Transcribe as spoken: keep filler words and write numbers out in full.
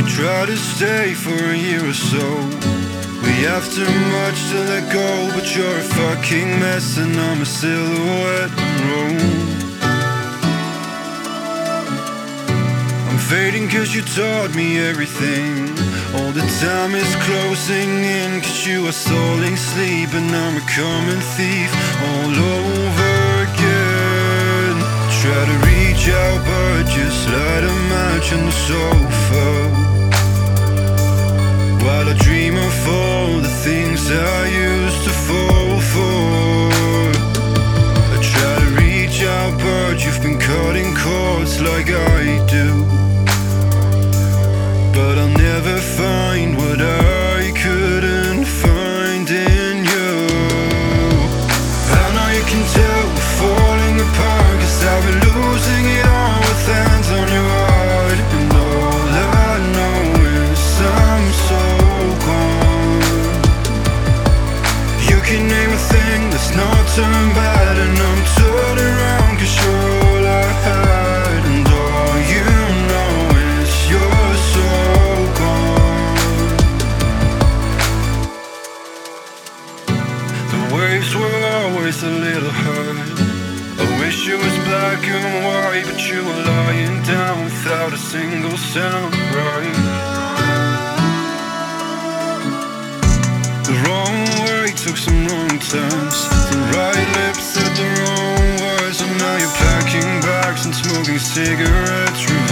Try to stay for a year or so. We have too much to let go, but you're a fucking mess and I'm a silhouette in Rome. I'm fading cause you taught me everything. All the time is closing in cause you are stalling sleep, and I'm a common thief all over again. Try to reach out but just light a match on the sofa, while I dream of all the things I used to fall for. I try to reach out but you've been cutting cords like I do, but I'll never find what I couldn't find in you. I know you can tell we're falling apart, cause I've been losing it all with hands on your heart. And all I know is I'm so gone. You can name a thing that's not turned bad, and I'm turned around cause you're all I had. And all you know is you're so gone. The waves were always a little hurt. I wish it was black and white, but you were lying down without a single sound, right? The wrong way took some wrong turns. The right lips said the wrong words, and now you're packing bags and smoking cigarettes.